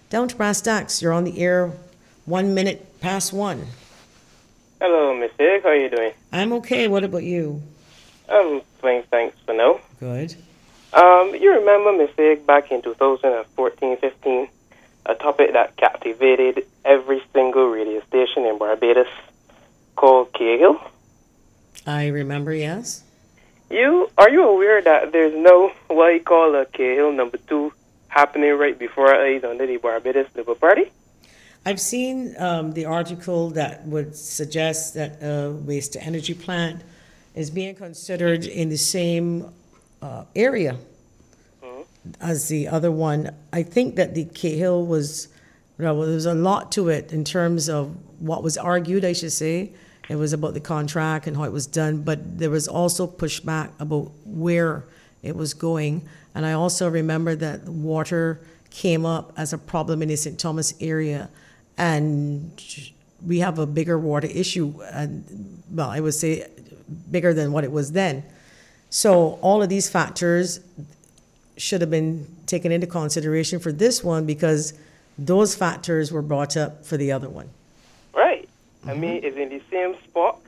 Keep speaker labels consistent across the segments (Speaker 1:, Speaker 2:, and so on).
Speaker 1: Down to brass tacks. You're on the air 1 minute past 1.
Speaker 2: Hello, Miss Higg. How are you doing?
Speaker 1: I'm okay. What about you?
Speaker 2: I'm fine, thanks for now.
Speaker 1: Good.
Speaker 2: You remember, Miss Higg, back in 2014-15, a topic that captivated every single radio station in Barbados called Cahill?
Speaker 1: I remember, yes.
Speaker 2: Are you aware that there's no what you call a Cahill number 2 happening right before our eyes under the Barbados Labour Party?
Speaker 1: I've seen the article that would suggest that a waste-to-energy plant is being considered in the same area as the other one. I think that the Cahill was, there was a lot to it in terms of what was argued, I should say. It was about the contract and how it was done, but there was also pushback about where it was going. And I also remember that water came up as a problem in the St. Thomas area, and we have a bigger water issue, and well, I would say bigger than what it was then. So all of these factors should have been taken into consideration for this one because those factors were brought up for the other one.
Speaker 2: Right. I mean, it's in the same spot.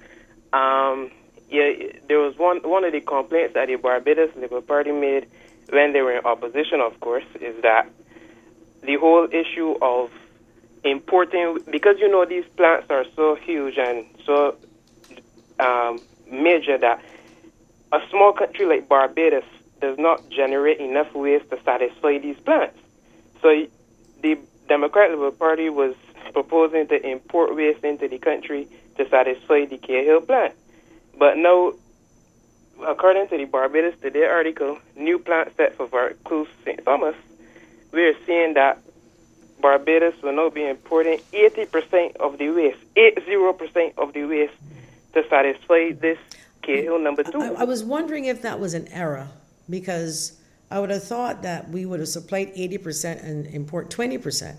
Speaker 2: There was one of the complaints that the Barbados Labour Party made when they were in opposition, of course, is that the whole issue of importing, because these plants are so huge and so major that a small country like Barbados does not generate enough waste to satisfy these plants. So the Democratic Labour Party was proposing to import waste into the country to satisfy the Cahill plant. But now, according to the Barbados Today article, new plant set for Veracruz St. Thomas, we are seeing that Barbados will now be importing 80% of the waste, 80% of the waste to satisfy this Cahill number 2.
Speaker 1: I was wondering if that was an error, because I would have thought that we would have supplied 80% and import 20%.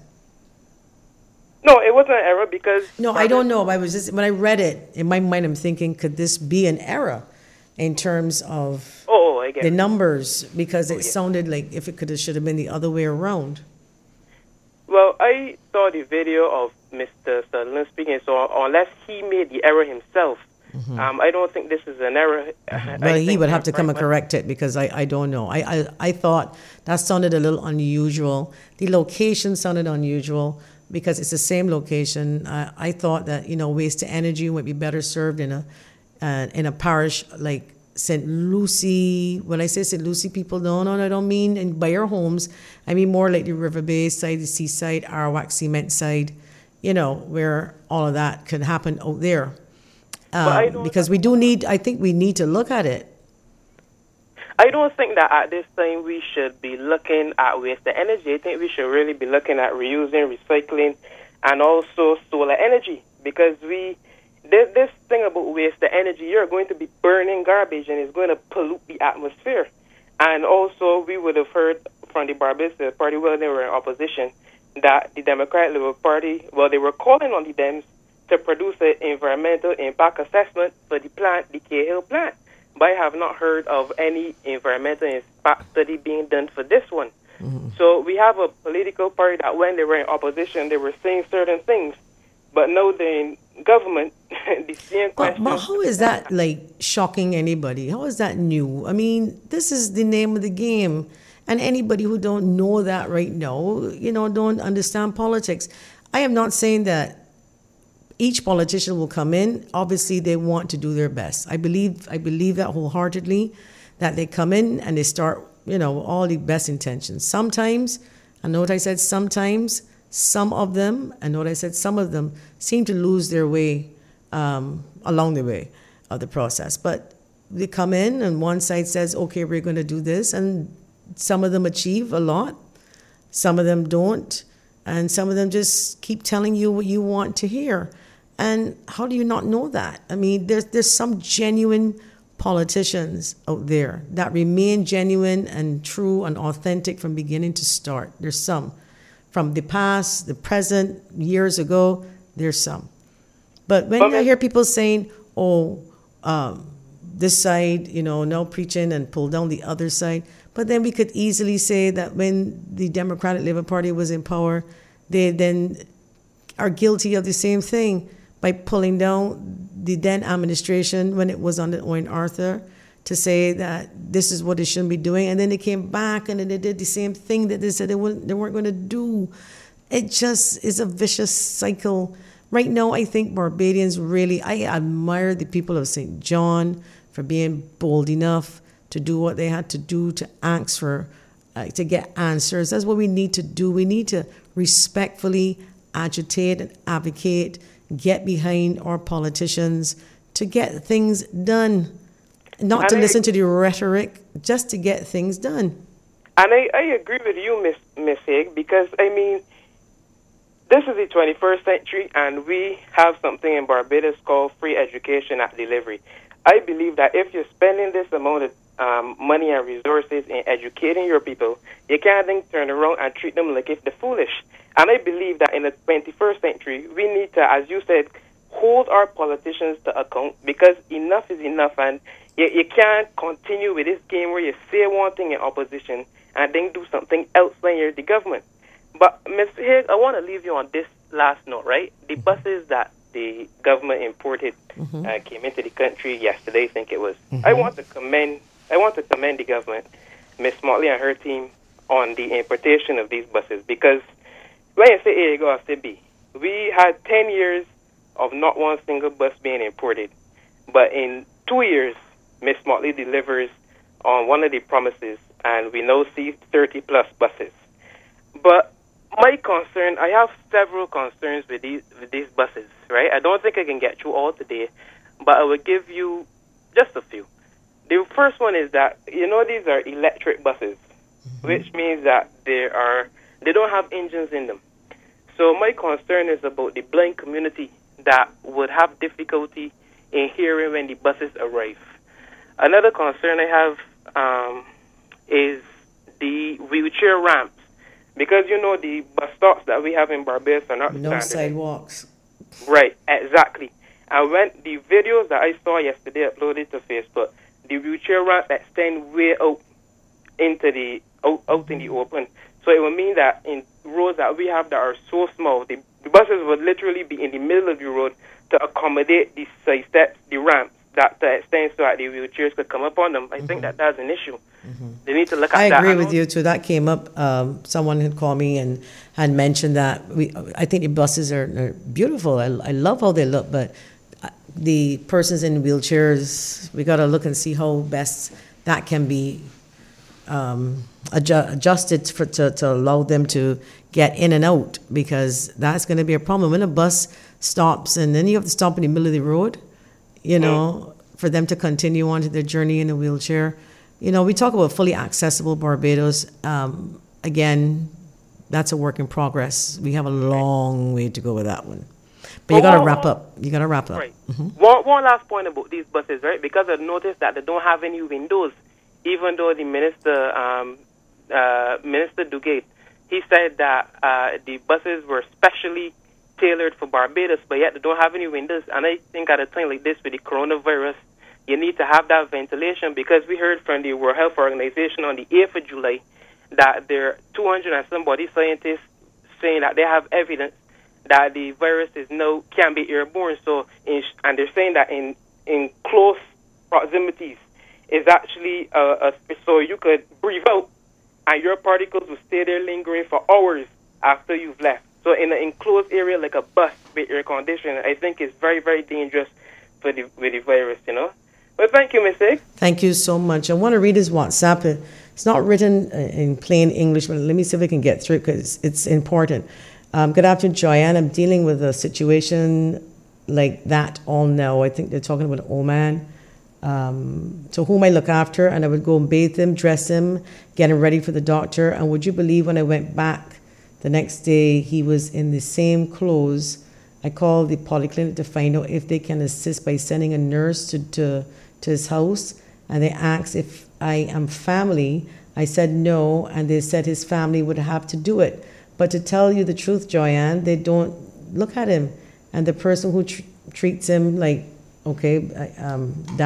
Speaker 2: No, it wasn't an error because...
Speaker 1: No, I don't know. I was just, when I read it, in my mind, I'm thinking, could this be an error in terms of
Speaker 2: I get
Speaker 1: the numbers? Because it sounded like if it should have been the other way around.
Speaker 2: Well, I saw the video of Mr. Sutherland speaking, so unless he made the error himself, I don't think this is an error.
Speaker 1: Well, he would have to come and correct it because I don't know. I thought that sounded a little unusual. The location sounded unusual because it's the same location. I thought that, waste to energy would be better served in a parish like St. Lucie. When I say St. Lucie, people don't know. I don't mean by your homes. I mean more like the River Bay side, the seaside, Arawak cement side, where all of that could happen out there. Because I think we need to look at it.
Speaker 2: I don't think that at this time we should be looking at waste to energy. I think we should really be looking at reusing, recycling, and also solar energy. Because this thing about waste to energy, you're going to be burning garbage and it's going to pollute the atmosphere. And also, we would have heard from the Barbados Party when they were in opposition that the Democratic Labour Party, they were calling on the Dems to produce an environmental impact assessment for the plant, the Cahill plant. But I have not heard of any environmental impact study being done for this one. Mm-hmm. So we have a political party that when they were in opposition, they were saying certain things. But now they're in government, the same question.
Speaker 1: But how is that, shocking anybody? How is that new? I mean, this is the name of the game. And anybody who don't know that right now, don't understand politics. I am not saying that each politician will come in. Obviously, they want to do their best. I believe that wholeheartedly, that they come in and they start, all the best intentions. Sometimes, I know what I said, sometimes, some of them, I know what I said, some of them seem to lose their way along the way of the process. But they come in and one side says, okay, we're going to do this. And some of them achieve a lot. Some of them don't. And some of them just keep telling you what you want to hear. And how do you not know that? I mean, there's some genuine politicians out there that remain genuine and true and authentic from beginning to start. There's some. From the past, the present, years ago, there's some. But when I hear people saying, this side, no preaching and pull down the other side, but then we could easily say that when the Democratic Labour Party was in power, they then are guilty of the same thing by pulling down the then administration when it was under Owen Arthur to say that this is what they shouldn't be doing. And then they came back and then they did the same thing that they said they weren't going to do. It just is a vicious cycle. Right now, I think Barbadians really, I admire the people of St. John for being bold enough to do what they had to do to ask for, to get answers. That's what we need to do. We need to respectfully agitate and advocate, get behind our politicians to get things done. Not to listen to the rhetoric, just to get things done.
Speaker 2: And I agree with you, Miss Haig, because, I mean, this is the 21st century, and we have something in Barbados called free education at delivery. I believe that if you're spending this amount of money and resources in educating your people, you can't then turn around and treat them like if they're foolish. And I believe that in the 21st century, we need to, as you said, hold our politicians to account, because enough is enough, and you can't continue with this game where you say one thing in opposition and then do something else when you're the government. But, Ms. Haig, I want to leave you on this last note, right? The buses that the government imported came into the country yesterday, I think it was. I want to commend the government, Ms. Motley and her team, on the importation of these buses, because when you say A, you go to say B. We had 10 years of not one single bus being imported, but in 2 years, Ms. Motley delivers on one of the promises, and we now see 30-plus buses. But my concern, I have several concerns with these buses, right? I don't think I can get through all today, but I will give you just a few. The first one is that, these are electric buses, which means that they don't have engines in them. So my concern is about the blind community that would have difficulty in hearing when the buses arrive. Another concern I have is the wheelchair ramps, because the bus stops that we have in Barbados are not
Speaker 1: no
Speaker 2: standard.
Speaker 1: Sidewalks.
Speaker 2: Right, exactly. And when the videos that I saw yesterday uploaded to Facebook, the wheelchair ramp extend way out into out in the open. So it would mean that in roads that we have that are so small, the buses would literally be in the middle of the road to accommodate the side steps, the ramps, that extend so that the wheelchairs could come up on them. I think that's an issue. They need to look at that.
Speaker 1: I agree with you too. That came up. Someone had called me and had mentioned that I think the buses are beautiful. I love how they look, but the persons in wheelchairs, we got to look and see how best that can be adjusted to allow them to get in and out, because that's going to be a problem when a bus stops and then you have to stop in the middle of the road. For them to continue on to their journey in a wheelchair. We talk about fully accessible Barbados. Again, that's a work in progress. We have a long way to go with that one. But you got to wrap up.
Speaker 2: Right. One last point about these buses, right? Because I've noticed that they don't have any windows, even though the Minister Dugate, he said that the buses were specially tailored for Barbados, but yet they don't have any windows. And I think at a time like this with the coronavirus, you need to have that ventilation, because we heard from the World Health Organization on the 8th of July that there are 200 and somebody scientists saying that they have evidence that the virus can be airborne. So, and they're saying that in close proximities is actually so you could breathe out and your particles will stay there lingering for hours after you've left. So in an enclosed area like a bus with air conditioning, I think it's very, very dangerous with the virus, But thank you, Ms. Haig.
Speaker 1: Thank you so much. I want to read his WhatsApp. It's not written in plain English, but let me see if I can get through it because it's important. Good afternoon, Joanne. I'm dealing with a situation like that all now. I think they're talking about Oman, to whom I look after, and I would go and bathe him, dress him, get him ready for the doctor. And would you believe when I went back the next day, he was in the same clothes. I called the polyclinic to find out if they can assist by sending a nurse to his house, and they asked if I am family. I said no, and they said his family would have to do it. But to tell you the truth, Joanne, they don't look at him. And the person who treats him like, okay, ..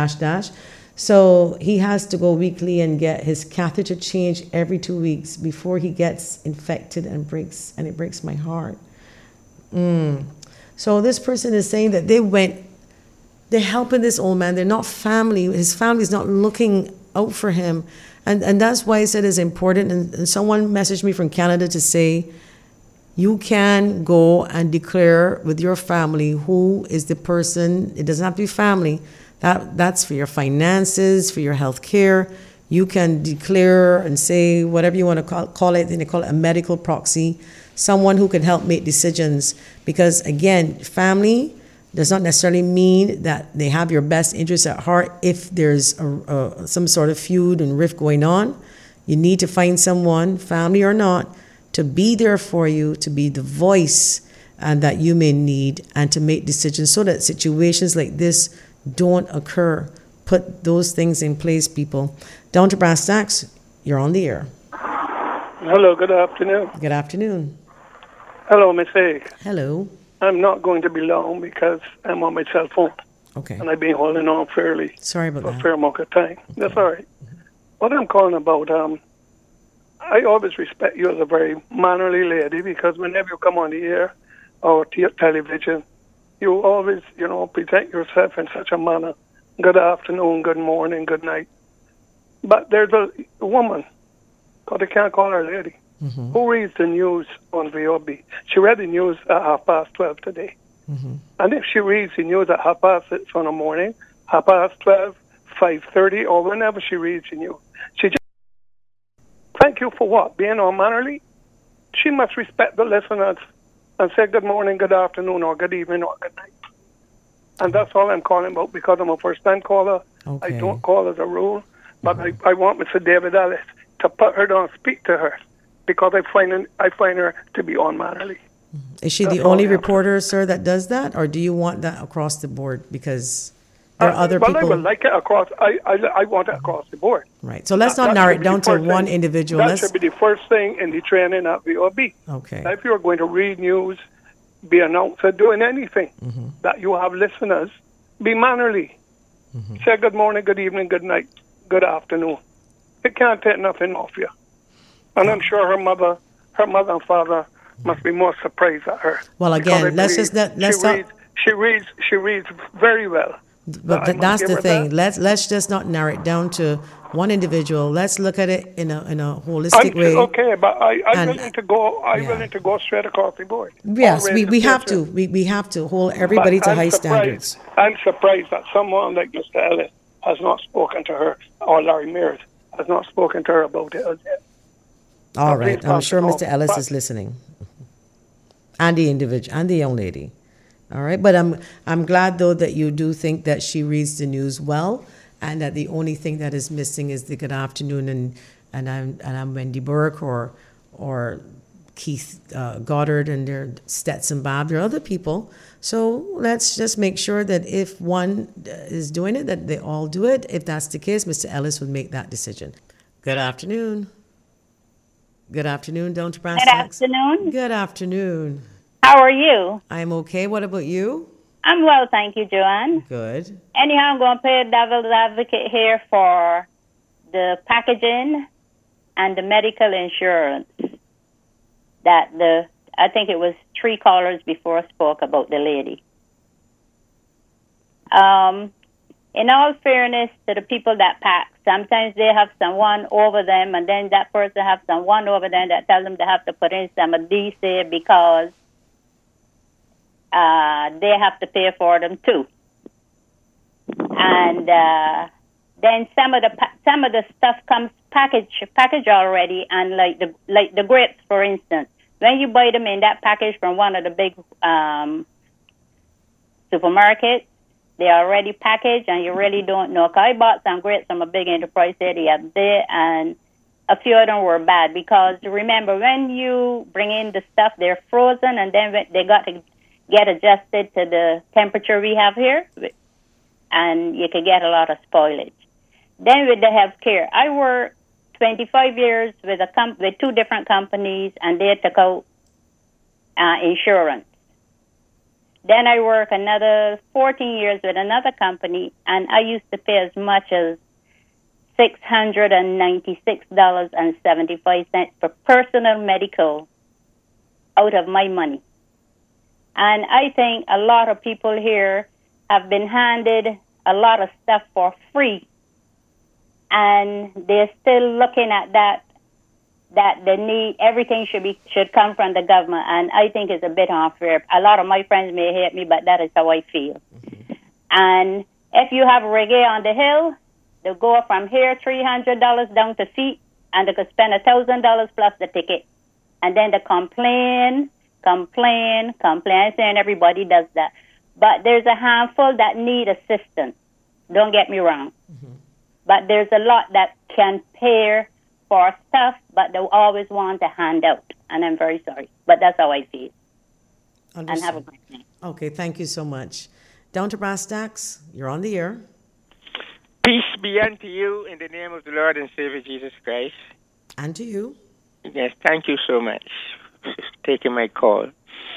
Speaker 1: So he has to go weekly and get his catheter changed every 2 weeks before he gets infected and it breaks my heart. So this person is saying that they're helping this old man. They're not family. His family's not looking out for him. And that's why I said it's important. And someone messaged me from Canada to say, you can go and declare with your family who is the person. It doesn't have to be family. That's for your finances, for your health care. You can declare and say whatever you want to call it. They call it a medical proxy, someone who can help make decisions. Because again, family does not necessarily mean that they have your best interests at heart. If there's some sort of feud and rift going on, you need to find someone, family or not, to be there for you, to be the voice that you may need, and to make decisions so that situations like this don't occur. Put those things in place, people. Down to brass tacks, you're on the air.
Speaker 3: Hello, good afternoon.
Speaker 1: Good afternoon.
Speaker 3: Hello, Miss A.
Speaker 1: Hello.
Speaker 3: I'm not going to be long because I'm on my cell phone.
Speaker 1: Okay.
Speaker 3: And I've been holding on fairly
Speaker 1: Sorry about
Speaker 3: for
Speaker 1: that.
Speaker 3: a fair amount of time. Okay. That's all right. What I'm calling about, I always respect you as a very mannerly lady because whenever you come on the air or television, you always, present yourself in such a manner. Good afternoon, good morning, good night. But there's a woman, because I can't call her lady, who reads the news on VOB. She read the news at 12:30 today. And if she reads the news at 6:30 in the morning, 12:30, 5:30, or whenever she reads the news, she just thank you for what? Being unmannerly? She must respect the listeners and say good morning, good afternoon, or good evening, or good night. And that's all I'm calling about because I'm a first-time caller.
Speaker 1: Okay.
Speaker 3: I don't call as a rule, but I want Mr. David Ellis to put her down, speak to her, because I find her to be unmannerly.
Speaker 1: Is she the only reporter, sir, that does that, or do you want that across the board? Because there are other people.
Speaker 3: I would like it across. I want it across the board.
Speaker 1: Right. So let's not narrow it down to one individual.
Speaker 3: That should be the first thing in the training at VOB.
Speaker 1: Okay.
Speaker 3: Now, if you're going to read news, be an announcer, doing anything that you have listeners, be mannerly. Say good morning, good evening, good night, good afternoon. It can't take nothing off you. And I'm sure her mother and father must be more surprised at her.
Speaker 1: Well, again,
Speaker 3: She reads very well.
Speaker 1: But that's the thing. Let's just not narrow it down to one individual. Let's look at it in a holistic way.
Speaker 3: Okay, but I'm willing to go. Willing to go straight across the board.
Speaker 1: Yes, we have to. We have to hold everybody to high standards.
Speaker 3: I'm surprised that someone like Mr. Ellis has not spoken to her, or Larry Mears has not spoken to her about it as yet.
Speaker 1: All right, I'm sure Mr. Ellis is listening, and the individual and the young lady. All right, but I'm glad though that you do think that she reads the news well, and that the only thing that is missing is the good afternoon and I'm Wendy Burke or Keith Goddard and their Stetson Bob. There are other people, so let's just make sure that if one is doing it, that they all do it. If that's the case, Mr. Ellis would make that decision. Good afternoon. Good afternoon, down to brass tacks.
Speaker 4: Good afternoon.
Speaker 1: Good afternoon.
Speaker 4: How are you?
Speaker 1: I'm okay. What about you?
Speaker 4: I'm well, thank you, Joanne.
Speaker 1: Good.
Speaker 4: Anyhow, I'm going to play devil's advocate here for the packaging and the medical insurance. I think it was 3 callers before spoke about the lady. In all fairness to the people that pack, sometimes they have someone over them, and then that person has someone over them that tells them they have to put in some adhesive because they have to pay for them too. And then some of the stuff comes packaged already, and like the grapes, for instance, when you buy them in that package from one of the big supermarkets, they're already packaged, and you really don't know. 'Cause I bought some grapes from a big enterprise there the other day, and a few of them were bad because remember, when you bring in the stuff, they're frozen, and then they got to get adjusted to the temperature we have here, and you can get a lot of spoilage. Then with the health care, I worked 25 years with with 2 different companies, and they took out insurance. Then I worked another 14 years with another company, and I used to pay as much as $696.75 for personal medical out of my money. And I think a lot of people here have been handed a lot of stuff for free, and they're still looking at that they need everything should come from the government, and I think it's a bit unfair. A lot of my friends may hate me, but that is how I feel. And if you have reggae on the hill, they'll go from here $300 down to feet, and they could spend $1,000 plus the ticket, and then they complain. I'm saying everybody does that, but there's a handful that need assistance. Don't get me wrong, but there's a lot that can pay for stuff, but they always want a handout, and I'm very sorry, but that's how I feel.
Speaker 1: Understood.
Speaker 4: And have a great night.
Speaker 1: Okay, thank you so much. Down to brass tacks, you're on the air.
Speaker 5: Peace be unto you in the name of the Lord and Savior Jesus Christ.
Speaker 1: And to you.
Speaker 5: Yes, thank you so much for taking my call.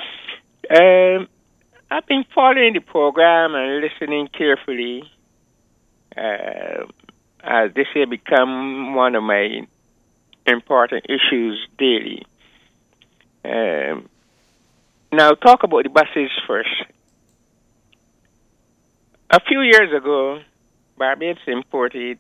Speaker 5: I've been following the program and listening carefully as this has become one of my important issues daily. Now, talk about the buses first. A few years ago, Barbados imported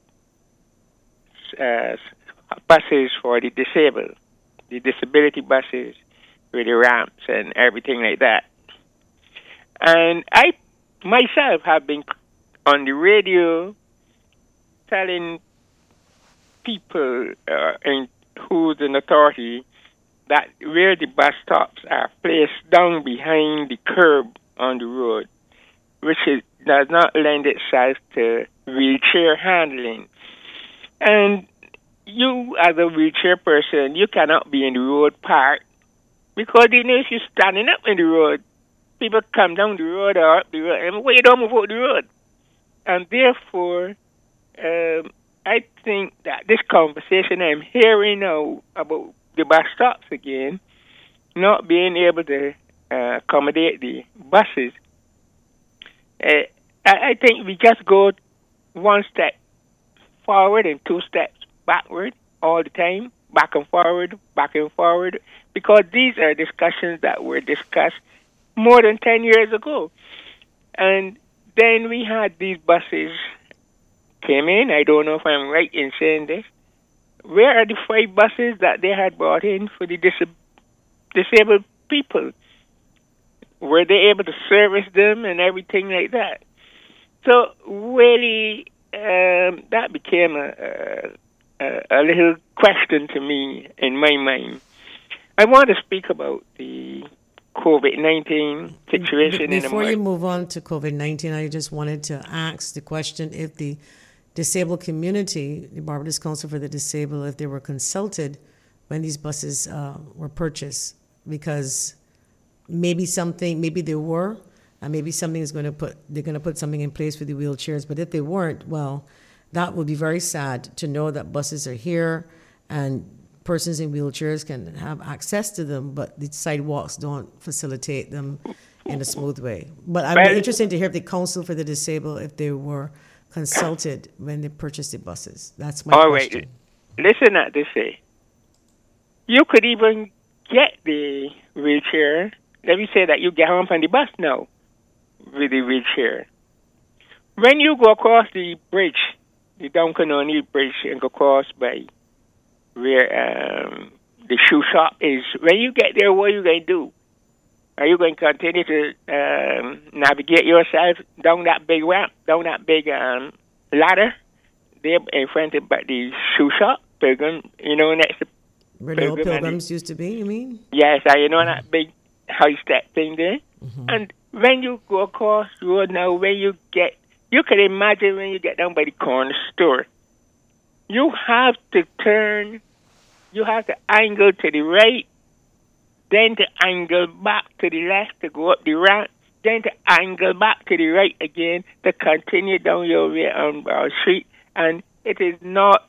Speaker 5: buses for the disabled, the disability buses with the ramps and everything like that. And I myself have been on the radio telling people who's in authority that where the bus stops are placed down behind the curb on the road, which does not lend itself to wheelchair handling. And you, as a wheelchair person, you cannot be in the road park because if you're standing up in the road, people come down the road or up the road, and you don't move out the road. And therefore, I think that this conversation I'm hearing now about the bus stops again, not being able to accommodate the buses, I think we just go one step forward and two steps backward all the time, back and forward, because these are discussions that were discussed more than 10 years ago. And then we had these buses came in. I don't know if I'm right in saying this. Where are the 5 buses that they had brought in for the disabled people? Were they able to service them and everything like that? So really, that became a little question to me in my mind. I want to speak about the COVID-19 situation.
Speaker 1: Before you move on to COVID-19, I just wanted to ask the question if the disabled community, the Barbados Council for the Disabled, if they were consulted when these buses were purchased, because maybe they were, and maybe they're going to put something in place for the wheelchairs. But if they weren't, well, that would be very sad to know that buses are here and persons in wheelchairs can have access to them, but the sidewalks don't facilitate them in a smooth way. But I'm interested to hear if the Council for the Disabled, if they were consulted when they purchased the buses. That's my question.
Speaker 5: All right. Listen at this. You could even get the wheelchair. Let me say that you get home on the bus now with the wheelchair. When you go across the bridge, the Duncan O'Neill Bridge, and go across by where the shoe shop is, when you get there, what are you going to do? Are you going to continue to navigate yourself down that big ramp, down that big ladder there in front of the shoe shop, Pilgrim, next to
Speaker 1: where the old Pilgrims used to be, you mean?
Speaker 5: Yes, that big high step thing there. Mm-hmm. And when you go across the road now, you can imagine when you get down by the corner store, you have to turn, you have to angle to the right, then to angle back to the left to go up the ramp, then to angle back to the right again to continue down your way on our street. And it is not,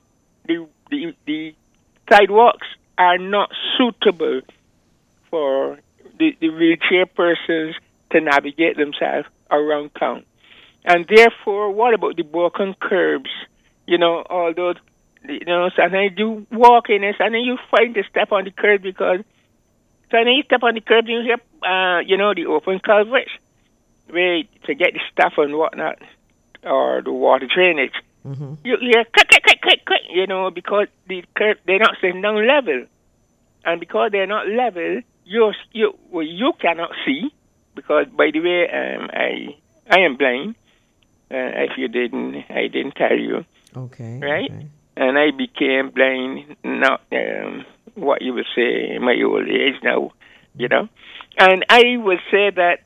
Speaker 5: the sidewalks are not suitable for the wheelchair persons to navigate themselves around town. And therefore, what about the broken curbs? all those, so then you walk in and then you find to step on the curb because, so then you step on the curb and you hear, the open culverts where to get the stuff and whatnot, or the water drainage.
Speaker 1: Mm-hmm.
Speaker 5: You hear click, click, click, click, click, because the curb, they're not sitting down level. And because they're not level, you cannot see, because, by the way, I am blind. If you didn't, I didn't tell you.
Speaker 1: Okay.
Speaker 5: Right?
Speaker 1: Okay.
Speaker 5: And I became blind, not what you would say in my old age now, And I would say that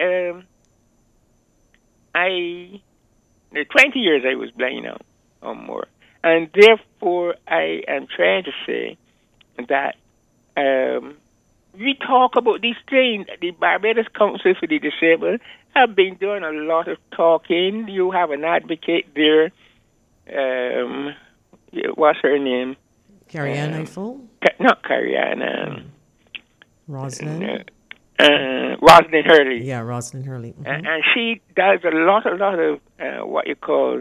Speaker 5: 20 years I was blind now, or more. And therefore, I am trying to say that we talk about these things. The Barbados Council for the Disabled have been doing a lot of talking. You have an advocate there. What's her name?
Speaker 1: Carrie-Anne Eiffel?
Speaker 5: Not Carrie-Anne.
Speaker 1: Rosalind?
Speaker 5: Rosalind Hurley.
Speaker 1: Yeah, Rosalind Hurley. Mm-hmm.
Speaker 5: And she does a lot of what you call,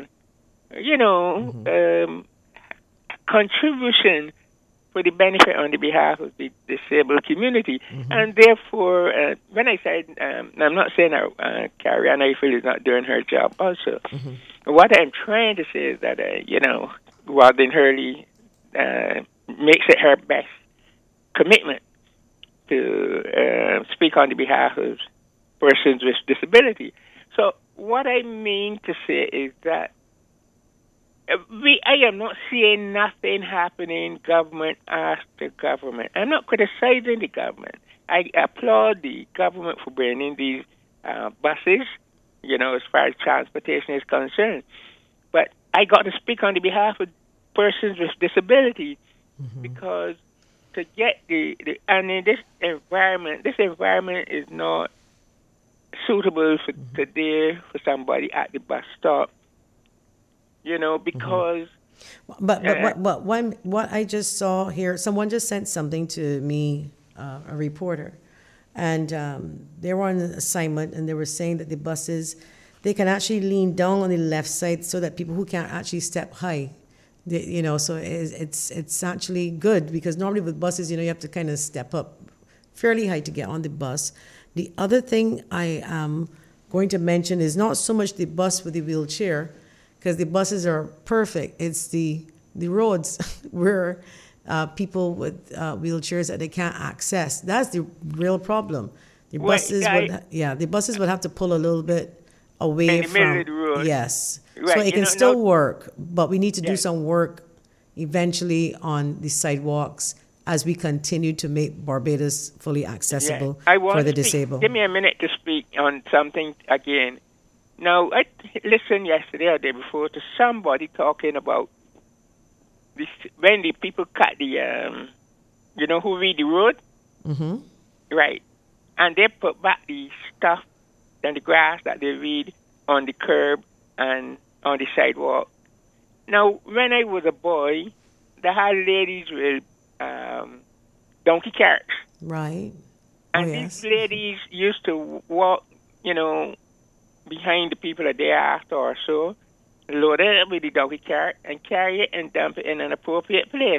Speaker 5: contribution for the benefit on the behalf of the disabled community.
Speaker 1: Mm-hmm.
Speaker 5: And therefore, when I said, I'm not saying that Carrie-Anne Eiffel is not doing her job also.
Speaker 1: Mm-hmm.
Speaker 5: What I'm trying to say is that, Rosalind Hurley makes it her best commitment to speak on the behalf of persons with disability. So what I mean to say is that I am not seeing nothing happening government after government. I'm not criticizing the government. I applaud the government for bringing these buses, as far as transportation is concerned. But I got to speak on the behalf of persons with disability, because to get and in this environment is not suitable for today for somebody at the bus stop. Because.
Speaker 1: But what I just saw here, someone just sent something to me, a reporter, and they were on an assignment, and they were saying that the buses, they can actually lean down on the left side so that people who can't actually step high, so it's actually good, because normally with buses, you have to kind of step up fairly high to get on the bus. The other thing I am going to mention is not so much the bus with the wheelchair, because the buses are perfect. It's the roads where people with wheelchairs that they can't access. That's the real problem. The buses would have to pull a little bit away
Speaker 5: in the middle of the road.
Speaker 1: Yes.
Speaker 5: Right.
Speaker 1: So it can still work, but we need to do some work eventually on the sidewalks as we continue to make Barbados fully accessible for the disabled.
Speaker 5: Give me a minute to speak on something again. Now, I listened yesterday or the day before to somebody talking about this, when the people cut the, who read the road, right, and they put back the stuff and the grass that they read on the curb and on the sidewalk. Now, when I was a boy, they had ladies with donkey carts.
Speaker 1: Right.
Speaker 5: And these ladies used to walk, behind the people a day after or so, load it up with the donkey cart and carry it and dump it in an appropriate place.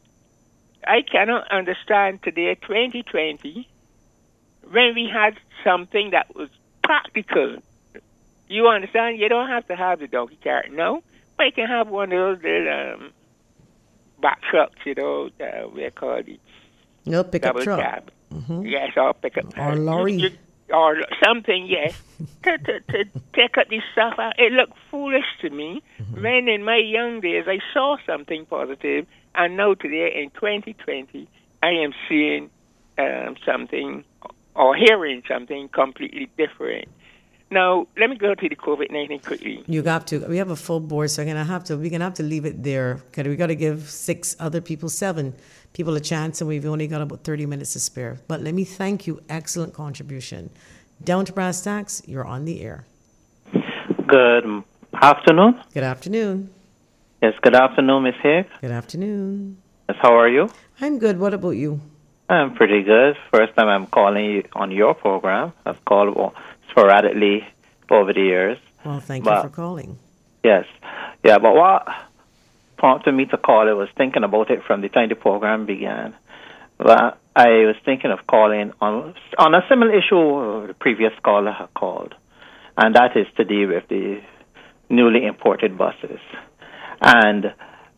Speaker 5: I cannot understand today, 2020, when we had something that was practical. You understand? You don't have to have the donkey cart, no, but you can have one of those little back trucks, we call the
Speaker 1: pickup truck.
Speaker 5: Cab. Yes, or pickup.
Speaker 1: Or lorry.
Speaker 5: Or something, yes, to take up this stuff out. It looked foolish to me when in my young days I saw something positive, and now today in 2020 I am seeing something or hearing something completely different. Now, let me go to the COVID-19 quickly.
Speaker 1: You got to. We have a full board, so we're gonna have to leave it there, because we got to give 7 people a chance, and we've only got about 30 minutes to spare. But let me thank you. Excellent contribution. Down to Brass Tacks, you're on the air.
Speaker 6: Good afternoon.
Speaker 1: Good afternoon.
Speaker 6: Yes, good afternoon, Ms. Hicks.
Speaker 1: Good afternoon.
Speaker 6: Yes, how are you?
Speaker 1: I'm good. What about you?
Speaker 6: I'm pretty good. First time I'm calling you on your program. I've called sporadically over the years.
Speaker 1: Well, thank you for calling.
Speaker 6: Yes. Yeah, but prompted me to call, I was thinking about it from the time the program began. Well, I was thinking of calling on a similar esse the previous caller had called, and that is to do with the newly imported buses. And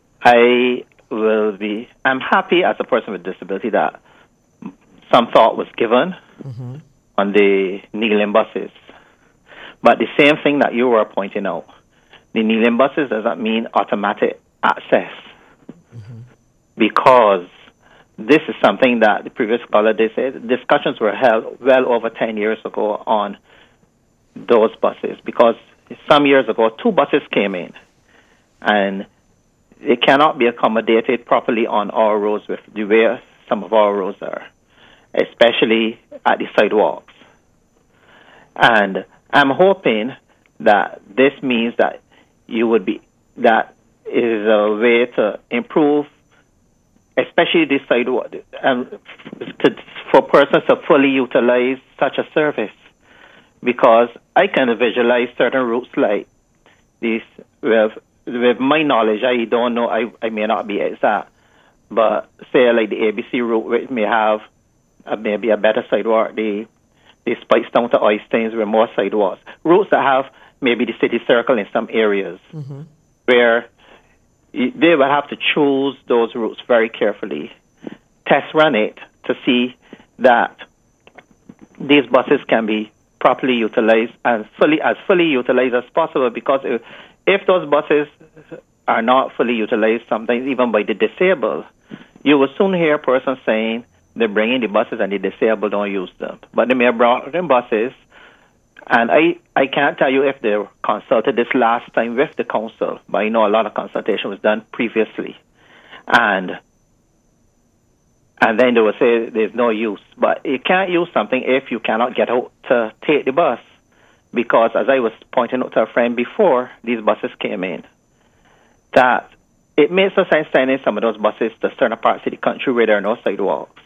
Speaker 6: I'm happy as a person with disability that some thought was given on the kneeling buses. But the same thing that you were pointing out, the kneeling buses doesn't mean automatic access, because this is something that the previous caller did say. Discussions were held well over 10 years ago on those buses, because some years ago 2 buses came in, and it cannot be accommodated properly on our roads with the way some of our roads are, especially at the sidewalks. And I'm hoping that this means that that is a way to improve, especially this sidewalk, for persons to fully utilize such a service. Because I can visualize certain routes like this. With my knowledge, I don't know, I may not be exact, but say like the ABC route, which may have maybe a better sidewalk, the Spikes down to Oistins with more sidewalks. Routes that have maybe the city circle in some areas, where they will have to choose those routes very carefully, test run it to see that these buses can be properly utilized and fully utilized as possible. Because if those buses are not fully utilized, sometimes even by the disabled, you will soon hear persons saying they bring in the buses and the disabled don't use them. But they may have brought in buses, and I can't tell you if they consulted this last time with the council, but I know a lot of consultation was done previously. And then they will say there's no use. But you can't use something if you cannot get out to take the bus. Because as I was pointing out to a friend before these buses came in, that it makes no sense sending some of those buses to certain parts of the country where there are no sidewalks.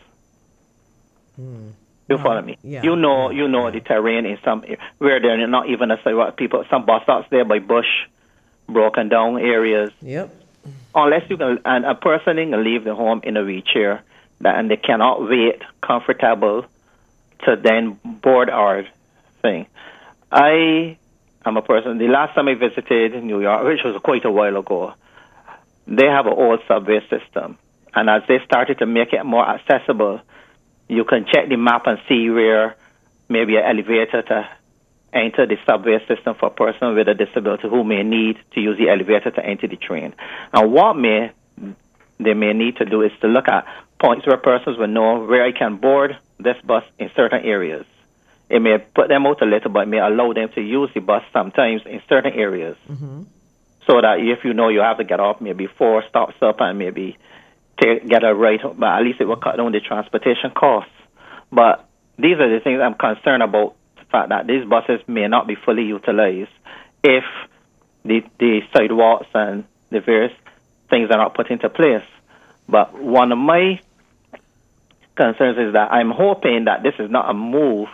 Speaker 6: You follow me?
Speaker 1: Yeah.
Speaker 6: You know the terrain in some where there are not even a sidewalk. Some bus stops there by bush, broken down areas.
Speaker 1: Yep.
Speaker 6: Unless you can, and a person can leave the home in a wheelchair, and they cannot wait comfortable to then board our thing. I am a person, the last time I visited New York, which was quite a while ago, they have an old subway system. And as they started to make it more accessible, you can check the map and see where maybe an elevator to enter the subway system for a person with a disability who may need to use the elevator to enter the train. And what they may need to do is to look at points where persons will know where I can board this bus in certain areas. It may put them out a little, but it may allow them to use the bus sometimes in certain areas. So that if you know you have to get off maybe 4 stops up and maybe get a ride, but at least it will cut down the transportation costs. But these are the things I'm concerned about, the fact that these buses may not be fully utilized if the sidewalks and the various things are not put into place. But one of my concerns is that I'm hoping that this is not a move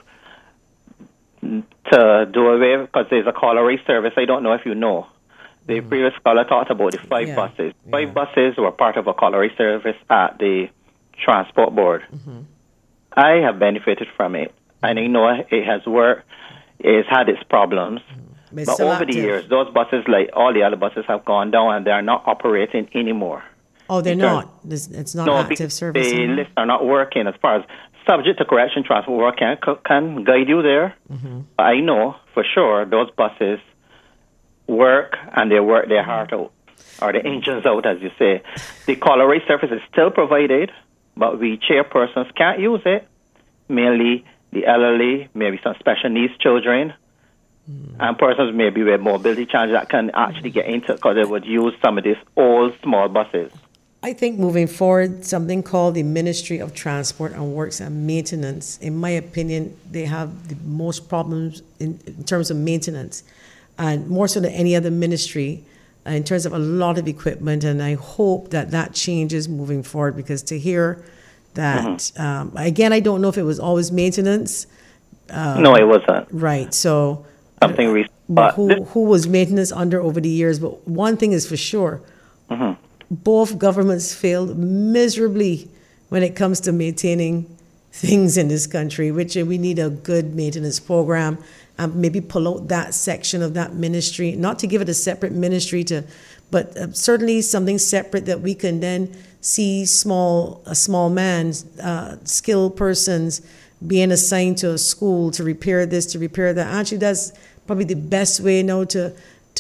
Speaker 6: to do away, because there's a caller service. I don't know if you know. The previous caller talked about the 5 buses. 5 buses were part of a caller service at the Transport Board. I have benefited from it, and I know it has worked. It's had its problems. But over the years, those buses, like all the other buses, have gone down, and they are not operating anymore.
Speaker 1: Oh, they're not? It's not active service?
Speaker 6: The lists are not working. As far as subject to correction, Transport Board can guide you there. I know for sure those buses work, and they work their heart out, or the engines out, as you say. The caller service is still provided, but we chairpersons can't use it. Mainly the elderly, maybe some special needs children, and persons maybe with mobility challenges that can actually get into it because they would use some of these old small buses.
Speaker 1: I think moving forward, something called the Ministry of Transport and Works and Maintenance, in my opinion, they have the most problems in terms of maintenance, and more so than any other ministry in terms of a lot of equipment. And I hope that changes moving forward, because to hear that, again, I don't know if it was always maintenance.
Speaker 6: No, it wasn't.
Speaker 1: Right. So
Speaker 6: something recent.
Speaker 1: But who was maintenance under over the years? But one thing is for sure, both governments failed miserably when it comes to maintaining things in this country, which we need a good maintenance program and maybe pull out that section of that ministry, not to give it a separate ministry but certainly something separate that we can then see a small man, skilled persons being assigned to a school to repair this, to repair that. Actually, that's probably the best way now to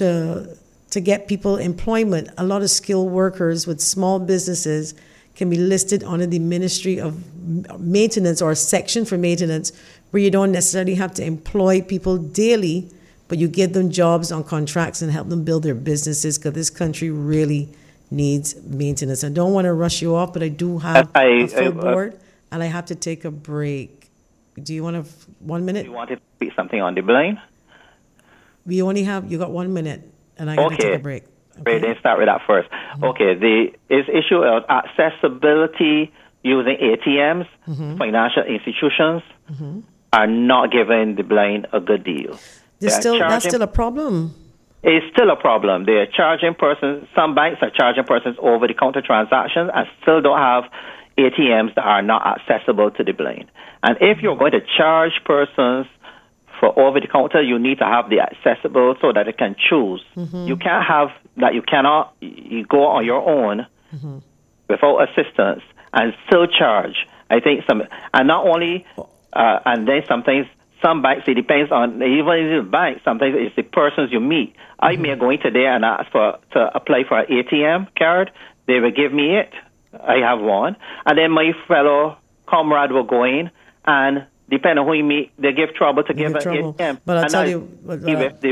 Speaker 1: get people employment. A lot of skilled workers with small businesses can be listed under the Ministry of Maintenance or a section for maintenance where you don't necessarily have to employ people daily, but you give them jobs on contracts and help them build their businesses, because this country really needs maintenance. I don't want to rush you off, but I do have a full board, and I have to take a break. Do you want 1 minute?
Speaker 6: You wanted to speak something on the blind?
Speaker 1: You got 1 minute, and I got to take a break.
Speaker 6: Okay, then start with that first. Mm-hmm. Okay, the issue of accessibility using ATMs, financial institutions are not giving the blind a good deal.
Speaker 1: That's still a problem.
Speaker 6: It's still a problem. They are charging persons, some banks are charging persons over-the-counter transactions and still don't have ATMs that are not accessible to the blind. And if you're going to charge persons for over-the-counter, you need to have the accessible so that they can choose. You can't have that you go on your own without assistance and still charge. I think and not only, and then sometimes some banks, it depends on, even in the bank, sometimes it's the persons you meet. I may go in today and ask to apply for an ATM card. They will give me it. I have one. And then my fellow comrade will go in, and depending on who you meet, they give trouble to give an ATM.
Speaker 1: But I'll tell you...
Speaker 6: with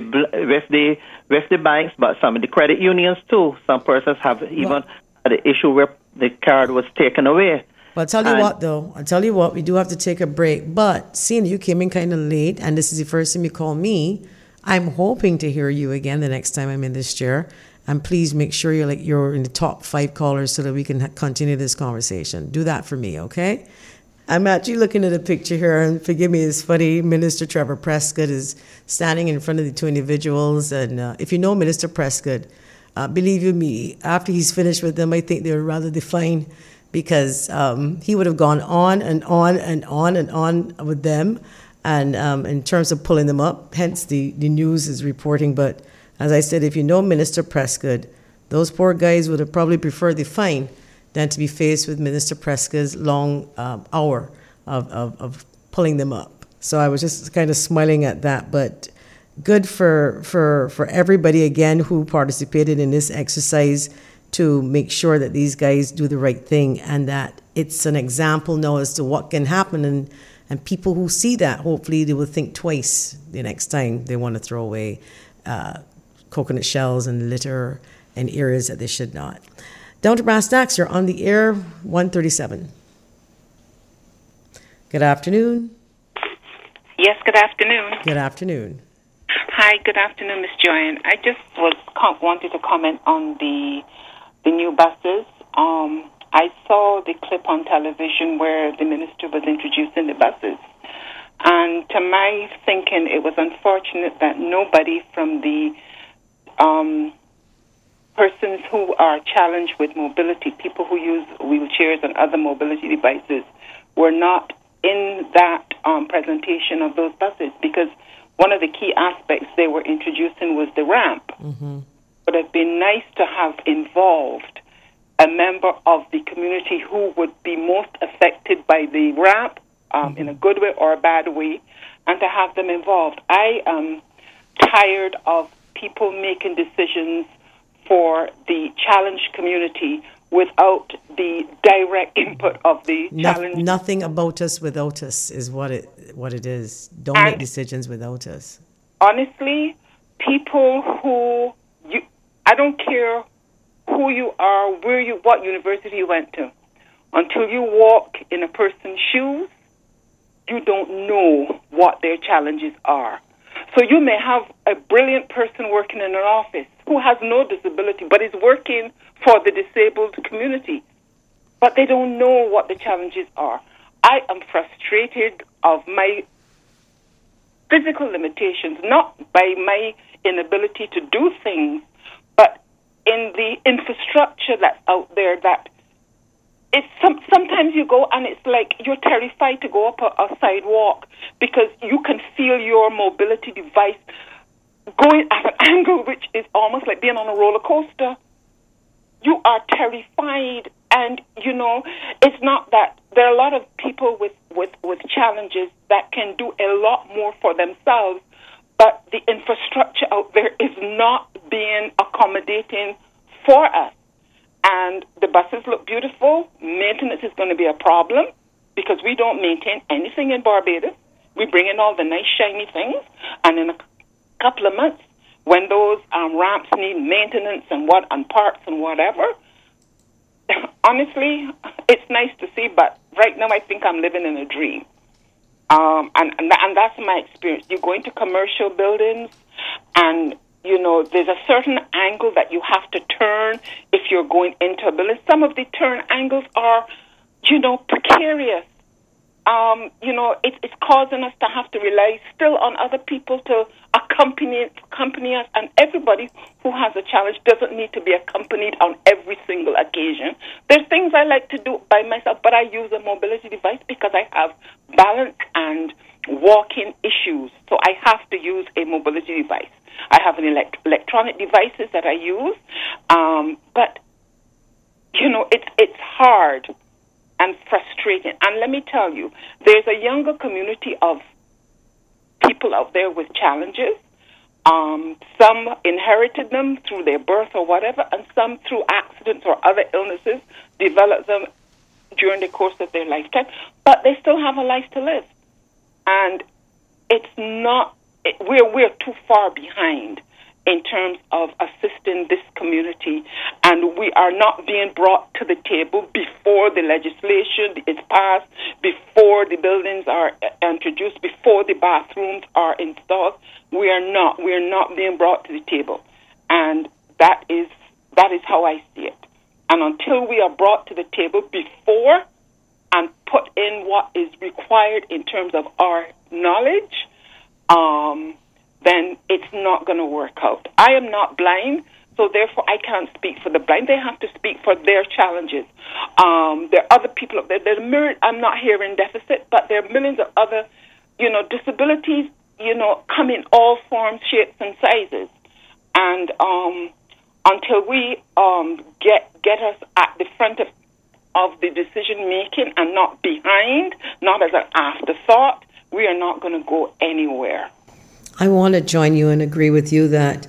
Speaker 6: the banks, but some of the credit unions too. Some persons have even had the issue where the card was taken away.
Speaker 1: But I'll tell you what, we do have to take a break. But seeing you came in kind of late, and this is the first time you call me, I'm hoping to hear you again the next time I'm in this chair. And please make sure you're in the top 5 callers so that we can continue this conversation. Do that for me, okay? I'm actually looking at a picture here, and forgive me, it's funny. Minister Trevor Prescott is standing in front of the two individuals. And if you know Minister Prescott, believe you me, after he's finished with them, I think they're rather defined, because he would have gone on and on and on and on with them, and in terms of pulling them up, hence the news is reporting. But as I said, if you know Minister Prescott, those poor guys would have probably preferred the fine than to be faced with Minister Prescott's long hour of pulling them up. So I was just kind of smiling at that, but good for everybody, again, who participated in this exercise to make sure that these guys do the right thing, and that it's an example now as to what can happen. And people who see that, hopefully they will think twice the next time they want to throw away coconut shells and litter in areas that they should not. Down to brass tacks, you're on the air, 137. Good afternoon.
Speaker 7: Yes, good afternoon.
Speaker 1: Good afternoon.
Speaker 7: Hi, good afternoon, Miss Joanne. I just wanted to comment on the new buses. I saw the clip on television where the minister was introducing the buses. And to my thinking, it was unfortunate that nobody from the persons who are challenged with mobility, people who use wheelchairs and other mobility devices, were not in that presentation of those buses, because one of the key aspects they were introducing was the ramp. It would have been nice to have involved a member of the community who would be most affected by the ramp, in a good way or a bad way, and to have them involved. I am tired of people making decisions for the challenged community without the direct input of the challenge.
Speaker 1: Nothing about us without us is what it is. Don't make decisions without us.
Speaker 7: Honestly, people who I don't care who you are, what university you went to. Until you walk in a person's shoes, you don't know what their challenges are. So you may have a brilliant person working in an office who has no disability but is working for the disabled community, but they don't know what the challenges are. I am frustrated of my physical limitations, not by my inability to do things, but in the infrastructure that's out there that it's sometimes you go and it's like you're terrified to go up a sidewalk because you can feel your mobility device going at an angle which is almost like being on a roller coaster. You are terrified, and it's not that there are a lot of people with challenges that can do a lot more for themselves, but the infrastructure out there is not being accommodating for us. And the buses look beautiful. Maintenance is going to be a problem because we don't maintain anything in Barbados. We bring in all the nice, shiny things. And in a couple of months, when those ramps need maintenance and parts and whatever, honestly, it's nice to see. But right now, I think I'm living in a dream. And that's my experience. You go into commercial buildings and there's a certain angle that you have to turn if you're going into a building. Some of the turn angles are, precarious. It's causing us to have to rely still on other people to accompany us. And everybody who has a challenge doesn't need to be accompanied on every single occasion. There's things I like to do by myself, but I use a mobility device because I have balance and walking issues. So I have to use a mobility device. I have an electronic devices that I use, but it's hard and frustrating. And let me tell you, there's a younger community of people out there with challenges. Some inherited them through their birth or whatever, and some through accidents or other illnesses developed them during the course of their lifetime. But they still have a life to live, and it's not. We're too far behind in terms of assisting this community, and we are not being brought to the table before the legislation is passed, before the buildings are introduced, before the bathrooms are installed. We are not being brought to the table, and that is how I see it. And until we are brought to the table before and put in what is required in terms of our knowledge, then it's not going to work out. I am not blind, so therefore I can't speak for the blind. They have to speak for their challenges. There are other people up there. I'm not hearing deficit, but there are millions of other, disabilities, come in all forms, shapes, and sizes. And until we get us at the front of the decision making and not behind, not as an afterthought, we are not going to go anywhere.
Speaker 1: I want to join you and agree with you that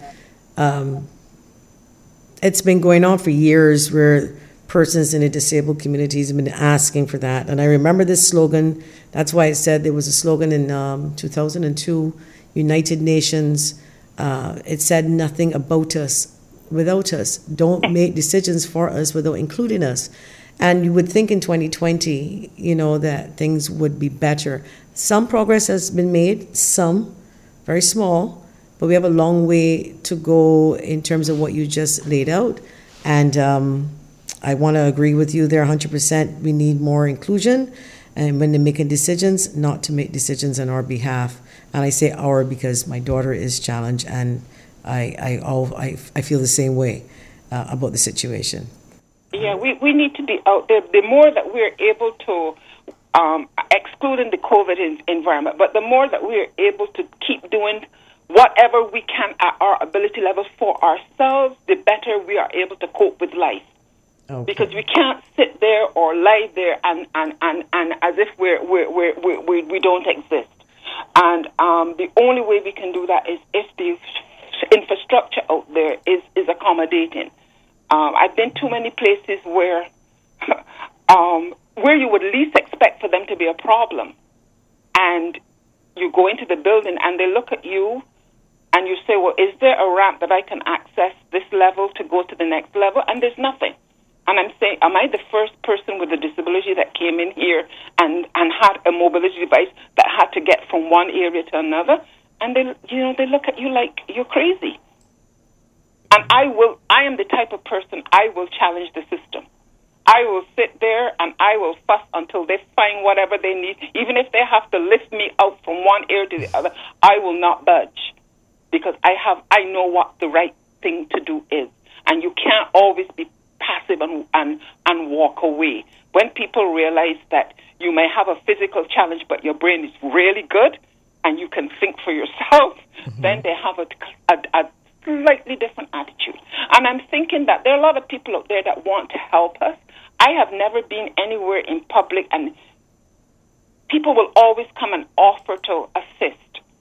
Speaker 1: it's been going on for years where persons in the disabled communities have been asking for that. And I remember this slogan. That's why I said there was a slogan in 2002, United Nations. It said nothing about us without us. Don't make decisions for us without including us. And you would think in 2020, that things would be better. Some progress has been made, some very small, but we have a long way to go in terms of what you just laid out. And I want to agree with you there 100%. We need more inclusion, and when they're making decisions, not to make decisions on our behalf. And I say our because my daughter is challenged, and I feel the same way about the situation.
Speaker 7: Yeah, we need to be out there. The more that we're able to, excluding the COVID environment, but the more that we're able to keep doing whatever we can at our ability level for ourselves, the better we are able to cope with life. Okay. Because we can't sit there or lie there and as if we don't exist. And the only way we can do that is if the infrastructure out there is accommodating. I've been to many places where you would least expect for them to be a problem. And you go into the building and they look at you and you say, well, is there a ramp that I can access this level to go to the next level? And there's nothing. And I'm saying, am I the first person with a disability that came in here and had a mobility device that had to get from one area to another? And they look at you like you're crazy. And I am the type of person, I will challenge the system. I will sit there and I will fuss until they find whatever they need. Even if they have to lift me out from one area to the other, I will not budge. Because I know what the right thing to do is. and you can't always be passive and walk away. When people realize that you may have a physical challenge, but your brain is really good, and you can think for yourself, then they have a slightly different attitude. And I'm thinking that there are a lot of people out there that want to help us. I have never been anywhere in public, and people will always come and offer to assist.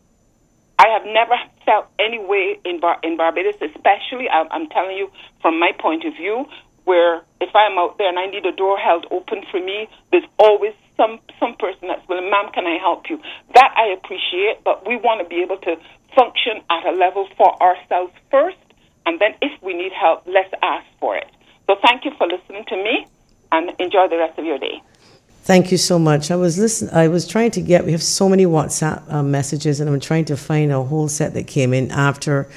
Speaker 7: I have never felt any way in Barbados, especially, I'm telling you from my point of view, where if I'm out there and I need a door held open for me, there's always some person that's willing, ma'am, can I help you? That I appreciate, but we want to be able to function at a level for ourselves first, and then if we need help, let's ask for it. So thank you for listening to me, and enjoy the rest of your day.
Speaker 1: Thank you so much. I was trying to we have so many WhatsApp messages, and I'm trying to find a whole set that came in after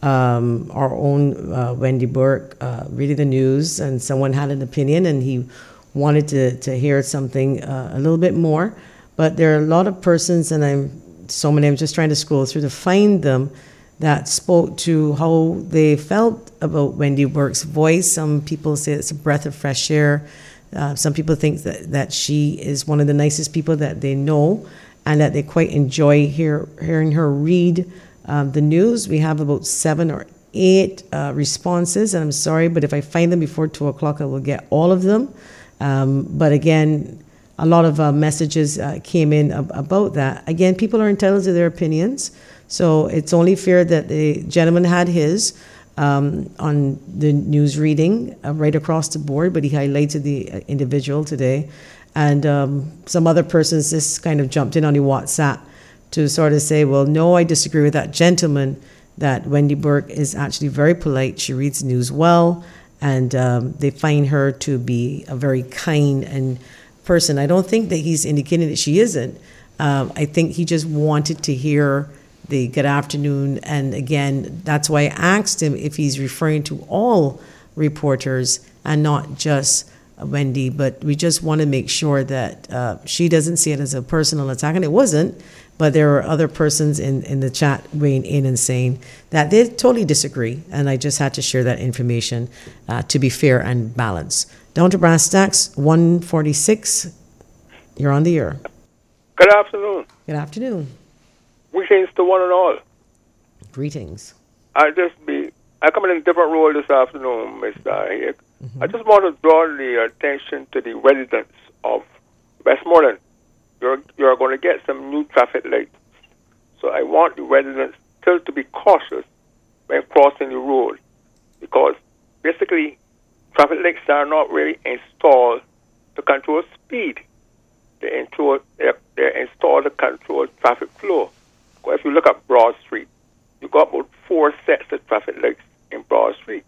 Speaker 1: our own Wendy Burke reading the news, and someone had an opinion, and he wanted to hear something a little bit more. But there are a lot of persons, and I'm just trying to scroll through to find them, that spoke to how they felt about Wendy Burke's voice. Some people say it's a breath of fresh air. Some people think that she is one of the nicest people that they know, and that they quite enjoy hearing her read the news. We have about 7 or 8 responses, and I'm sorry, but if I find them before 2 o'clock, I will get all of them. But again, a lot of messages came in about that. Again, people are entitled to their opinions, so it's only fair that the gentleman had his on the news reading right across the board, but he highlighted the individual today. And some other persons just kind of jumped in on the WhatsApp to sort of say, well, no, I disagree with that gentleman, that Wendy Burke is actually very polite. She reads news well, and they find her to be a very kind and person. I don't think that he's indicating that she isn't. I think he just wanted to hear the good afternoon. And again, that's why I asked him if he's referring to all reporters and not just Wendy. But we just want to make sure that she doesn't see it as a personal attack, and it wasn't. But there are other persons in the chat weighing in and saying that they totally disagree, and I just had to share that information to be fair and balanced. Down to brass tacks, 146. You're on the air.
Speaker 8: Good afternoon.
Speaker 1: Good afternoon.
Speaker 8: Greetings to one and all.
Speaker 1: Greetings.
Speaker 8: I come in a different role this afternoon, Mr. Hayek. I just want to draw the attention to the residents of Westmoreland. You're going to get some new traffic lights. So I want the residents still to be cautious when crossing the road, because basically traffic lights are not really installed to control speed. They're installed to control traffic flow. Because if you look at Broad Street, you've got about 4 sets of traffic lights in Broad Street.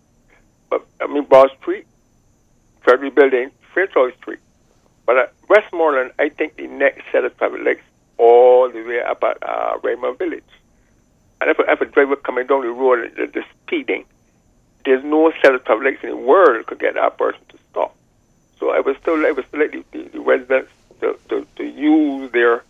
Speaker 8: Broad Street, Federal Building, Fairchild Street. But at Westmoreland, I think the next set of traffic lights all the way up at Raymond Village. And if a driver coming down the road and they're speeding, there's no set of traffic lights in the world that could get that person to stop. So I would still like the residents to use their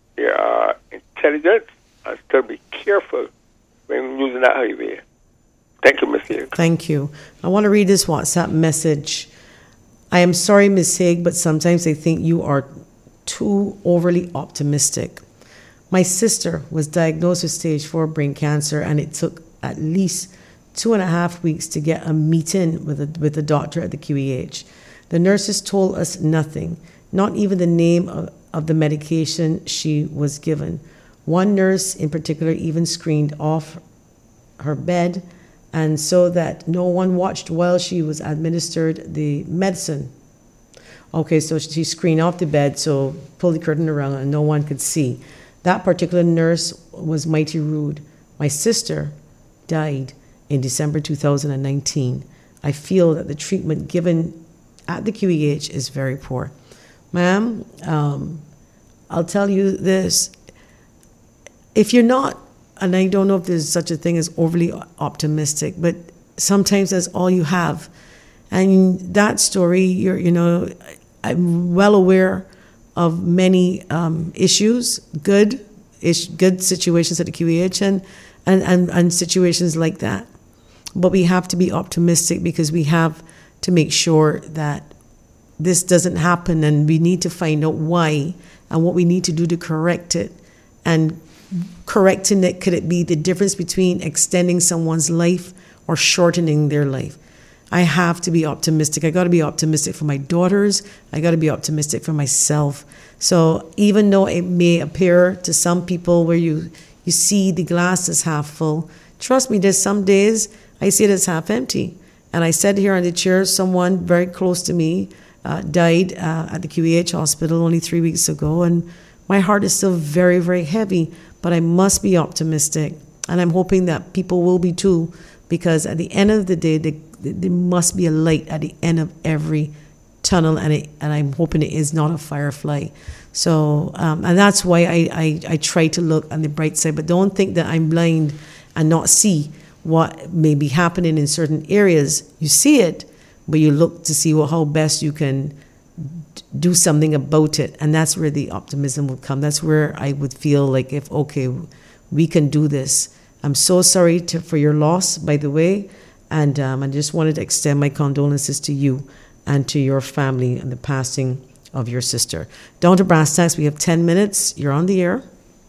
Speaker 8: intelligence and still be careful when using that highway. Thank you, Ms. Haig.
Speaker 1: Thank you. I want to read this WhatsApp message. I am sorry, Ms. Haig, but sometimes I think you are too overly optimistic. My sister was diagnosed with stage 4 brain cancer, and it took at least 2.5 weeks to get a meeting with the doctor at the QEH. The nurses told us nothing, not even the name of the medication she was given. One nurse in particular even screened off her bed, and so that no one watched while she was administered the medicine. Okay, so she screened off the bed, so pulled the curtain around and no one could see. That particular nurse was mighty rude. My sister died in December 2019. I feel that the treatment given at the QEH is very poor. Ma'am, I'll tell you this. If you're not, and I don't know if there's such a thing as overly optimistic, but sometimes that's all you have. And that story, I'm well aware of many issues, good situations at the QEH and situations like that. But we have to be optimistic because we have to make sure that this doesn't happen, and we need to find out why and what we need to do to correct it. And correcting it, could it be the difference between extending someone's life or shortening their life? I have to be optimistic. I got to be optimistic for my daughters. I got to be optimistic for myself. So even though it may appear to some people where you see the glass is half full, trust me, there's some days I see it as half empty. And I said here on the chair, someone very close to me died at the QEH hospital only 3 weeks ago, and my heart is still very, very heavy, but I must be optimistic, and I'm hoping that people will be too, because at the end of the day, there must be a light at the end of every tunnel, and I'm hoping it is not a firefly. So, and that's why I try to look on the bright side, but don't think that I'm blind and not see what may be happening in certain areas. You see it, but you look to see how best you can do something about it. And that's where the optimism will come. That's where I would feel like, if, okay, we can do this. I'm so sorry for your loss, by the way. And I just wanted to extend my condolences to you and to your family and the passing of your sister. Down to brass tacks, we have 10 minutes. You're on the air.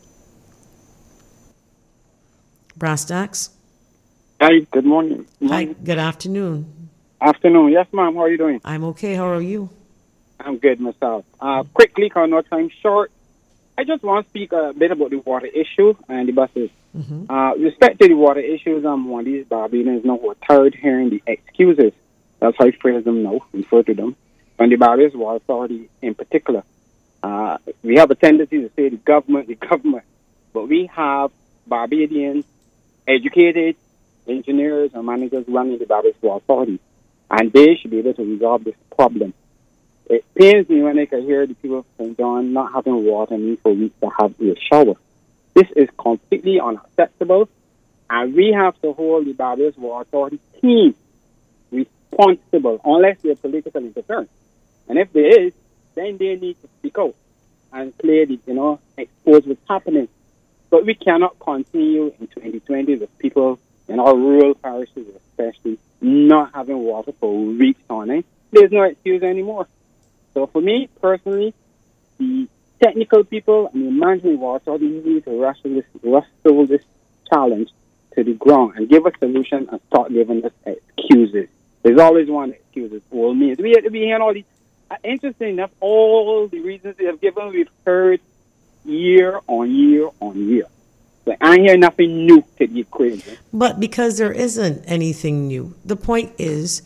Speaker 1: Brass tacks.
Speaker 9: Hi, good morning.
Speaker 1: Hi, good afternoon.
Speaker 9: Afternoon. Yes, ma'am. How are you doing?
Speaker 1: I'm okay. How are you?
Speaker 9: I'm good myself. Quickly, because no time short, I just want to speak a bit about the water issue and the buses.
Speaker 1: Mm-hmm.
Speaker 9: Respect to the water issues, one of these Barbadians now who are tired hearing the excuses. That's how I phrase them now, refer to them. And the Barbados Water Authority in particular. We have a tendency to say the government, but we have Barbadians, educated engineers and managers running the Barbados Water Authority, and they should be able to resolve this problem. It pains me when I can hear the people from St. John not having water and need for weeks to have a shower. This is completely unacceptable, and we have to hold the Barbados Water Authority team responsible, unless they're political interference. And if there is, then they need to speak out and clearly, expose what's happening. But we cannot continue in 2020 with people in our rural parishes, especially, not having water for weeks on end. There's no excuse anymore. So for me, personally, the technical people and the management water authority need to wrestle this challenge to the ground and give a solution and start giving us excuses. There's always one excuse. All means we hear all these. Interesting enough, all the reasons they have given, we've heard year on year on year. So I hear nothing new to the equation.
Speaker 1: But because there isn't anything new, the point is,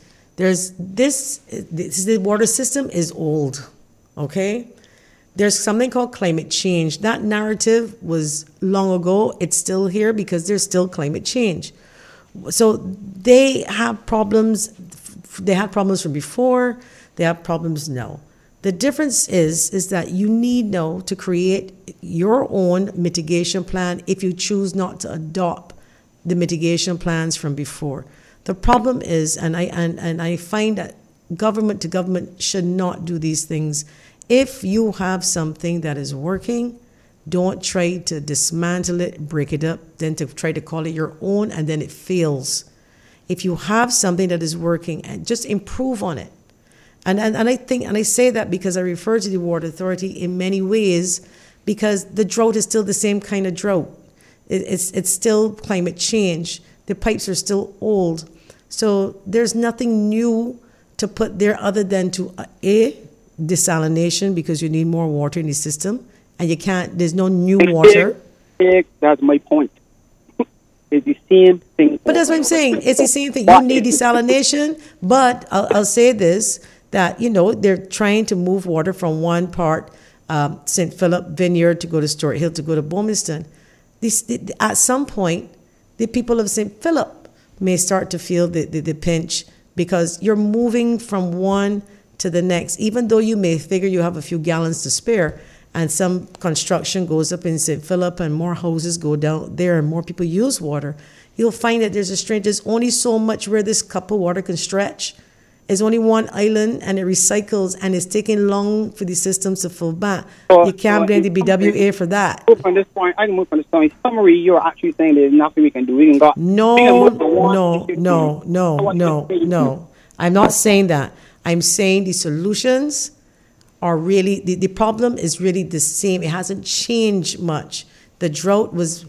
Speaker 1: the water system is old, okay? There's something called climate change. That narrative was long ago. It's still here because there's still climate change. So they have problems. They had problems from before. They have problems now. The difference is that you need now to create your own mitigation plan if you choose not to adopt the mitigation plans from before. The problem is, and I find that government to government should not do these things. If you have something that is working, don't try to dismantle it, break it up, then to try to call it your own, and then it fails. If you have something that is working, and just improve on it. And I think, and I say that because I refer to the Water Authority in many ways, because the drought is still the same kind of drought. It's still climate change. The pipes are still old. So there's nothing new to put there other than to desalination, because you need more water in the system, and there's no new water.
Speaker 9: That's my point. It's the same thing.
Speaker 1: But that's what I'm saying. It's the same thing. You need desalination, but I'll say this, that, they're trying to move water from one part, St. Philip Vineyard, to go to Stuart Hill, to go to Bowmanston. At some point, the people of St. Philip may start to feel the pinch, because you're moving from one to the next. Even though you may figure you have a few gallons to spare, and some construction goes up in St. Philip and more houses go down there and more people use water, you'll find that there's only so much where this cup of water can stretch. It's only one island, and it recycles, and it's taking long for the systems to fill back.
Speaker 9: So-
Speaker 1: You can't
Speaker 9: so
Speaker 1: blame the
Speaker 9: in
Speaker 1: BWA for that.
Speaker 9: Move from this point, I can move from this point. In summary, you're actually saying there's nothing we can do. We can go.
Speaker 1: No,
Speaker 9: we can move from one
Speaker 1: no,
Speaker 9: issue to
Speaker 1: no, no,
Speaker 9: one
Speaker 1: no,
Speaker 9: issue to
Speaker 1: no. I'm not saying that. I'm saying the solutions are really, the problem is really the same. It hasn't changed much. The drought was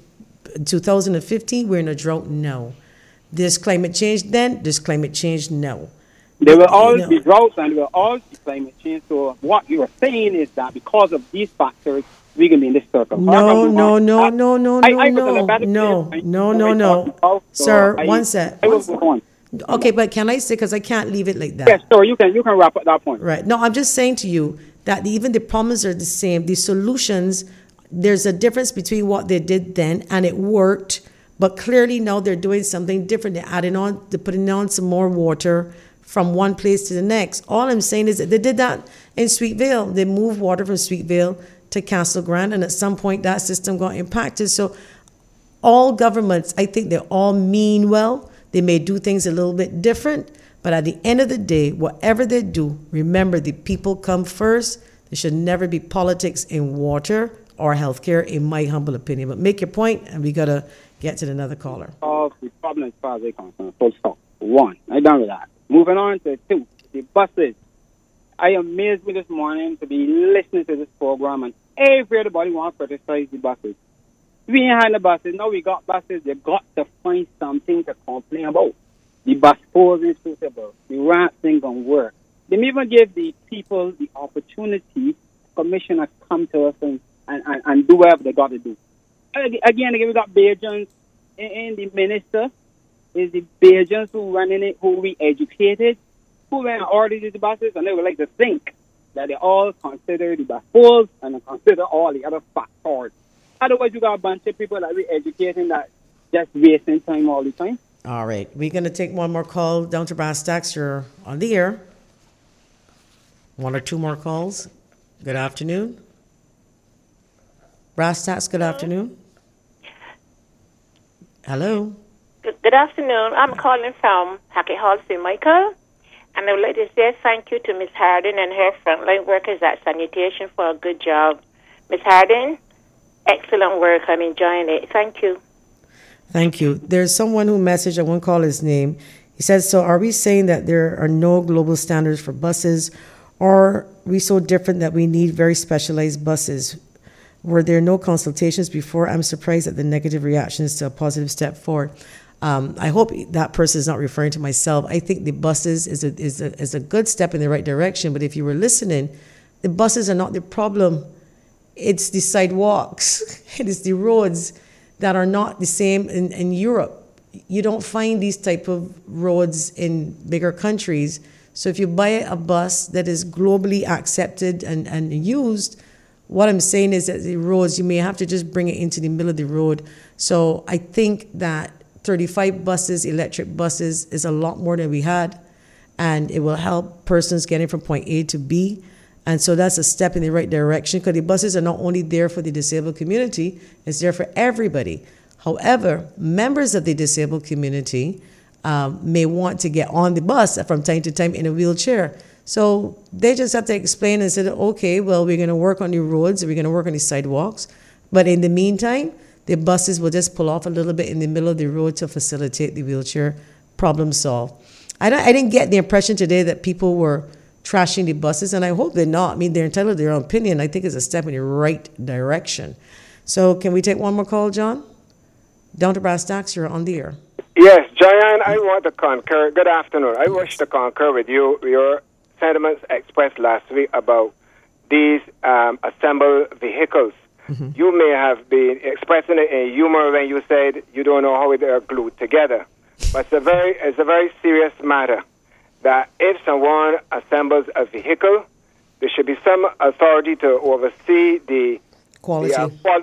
Speaker 1: 2015. We're in a drought now. There's climate change then. There's climate change now.
Speaker 9: There will always
Speaker 1: know.
Speaker 9: be droughts and there will always be climate change. So what you are saying is that because of these factors, we can be in this circle.
Speaker 1: No, no, no, no, no,
Speaker 9: I
Speaker 1: no,
Speaker 9: was a
Speaker 1: no,
Speaker 9: better
Speaker 1: no,
Speaker 9: player.
Speaker 1: no, no, no.
Speaker 9: So
Speaker 1: Sir,
Speaker 9: I-
Speaker 1: one sec.
Speaker 9: I will go on.
Speaker 1: Okay, but can I say, because I can't leave it like that.
Speaker 9: Yes, sure. You can wrap up that point.
Speaker 1: Right. No, I'm just saying to you that even the problems are the same. The solutions, there's a difference between what they did then and it worked, but clearly now they're doing something different. They're putting on some more water from one place to the next. All I'm saying is that they did that in Sweet Vale. They moved water from Sweet Vale to Castle Grande, and at some point that system got impacted. So all governments, I think they all mean well. They may do things a little bit different, but at the end of the day, whatever they do, remember the people come first. There should never be politics in water or healthcare, in my humble opinion. But make your point, and we got to get to another caller.
Speaker 9: Solve the problem as far as they're concerned. Full stop. One. I'm done with that. Moving on to two. The buses. I amazed me this morning to be listening to this program, and everybody wants to criticize the buses. We ain't had the buses. Now we got buses. You got to find something to complain about. The bus pose is suitable. The ramps ain't going to work. They may even give the people the opportunity, commissioners come to us and do whatever they got to do. Again, we got Bajans in the minister. Is the Bajans who running it, who we educated, who ran all these buses, and they would like to think that they all consider the bus pose and consider all the other factors. Otherwise, you got a bunch of people that we educating that just wasting time all the time.
Speaker 1: All right. We're going to take one more call. Down to Brass Tacks, you're on the air. One or two more calls. Good afternoon. Brass Tacks, good afternoon. Hello.
Speaker 10: Good afternoon. I'm calling from Hackett Hall, St. Michael. And I would like to say thank you to Ms. Hardin and her frontline workers at Sanitation for a good job. Ms. Hardin, excellent work. I'm enjoying it. Thank you.
Speaker 1: Thank you. There's someone who messaged, I won't call his name. He says, so are we saying that there are no global standards for buses, or are we so different that we need very specialized buses? Were there no consultations before? I'm surprised at the negative reactions to a positive step forward. I hope that person is not referring to myself. I think the buses is a good step in the right direction, but if you were listening, the buses are not the problem. It's the sidewalks. It is the roads that are not the same in Europe. You don't find these type of roads in bigger countries. So if you buy a bus that is globally accepted and used, what I'm saying is that the roads, you may have to just bring it into the middle of the road. So I think that 35 buses, electric buses, is a lot more than we had, and it will help persons getting from point A to B. And so that's a step in the right direction, because the buses are not only there for the disabled community, it's there for everybody. However, members of the disabled community may want to get on the bus from time to time in a wheelchair. So they just have to explain and say, okay, well, we're going to work on the roads, we're going to work on the sidewalks, but in the meantime, the buses will just pull off a little bit in the middle of the road to facilitate the wheelchair. Problem solved. I didn't get the impression today that people were trashing the buses, and I hope they're not. I mean, they're entitled to their own opinion. I think it's a step in the right direction. So can we take one more call, John? Down to Brass Tacks, you're on the air.
Speaker 11: Yes, Joanne, I want to concur. Good afternoon. I wish to concur with you, your sentiments expressed last week about these assembled vehicles. Mm-hmm. You may have been expressing it in humor when you said you don't know how they are glued together. But it's a very serious matter that if someone assembles a vehicle, there should be some authority to oversee the quality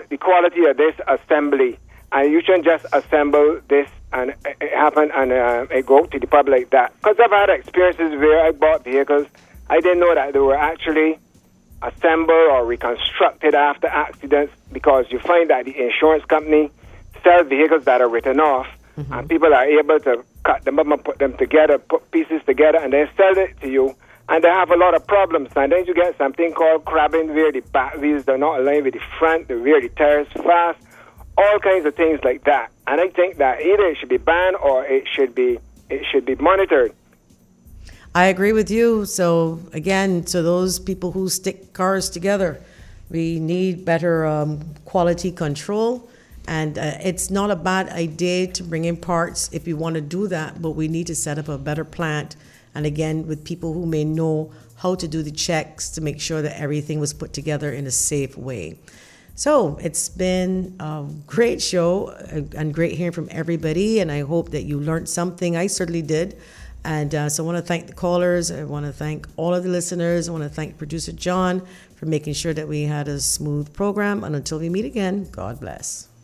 Speaker 11: of this assembly. And you shouldn't just assemble this and it happen and it go to the public like that. Because I've had experiences where I bought vehicles, I didn't know that they were actually assembled or reconstructed after accidents, because you find that the insurance company sells vehicles that are written off, mm-hmm. and people are able to cut them up and put them together, put pieces together, and then sell it to you. And they have a lot of problems. And then you get something called crabbing, where the back wheels are not aligned with the front, the rear the tires fast, all kinds of things like that. And I think that either it should be banned or it should be monitored.
Speaker 1: I agree with you. So again, to those people who stick cars together, we need better quality control. And it's not a bad idea to bring in parts if you want to do that, but we need to set up a better plant. And again, with people who may know how to do the checks to make sure that everything was put together in a safe way. So it's been a great show and great hearing from everybody. And I hope that you learned something. I certainly did. And so I want to thank the callers. I want to thank all of the listeners. I want to thank producer John for making sure that we had a smooth program. And until we meet again, God bless.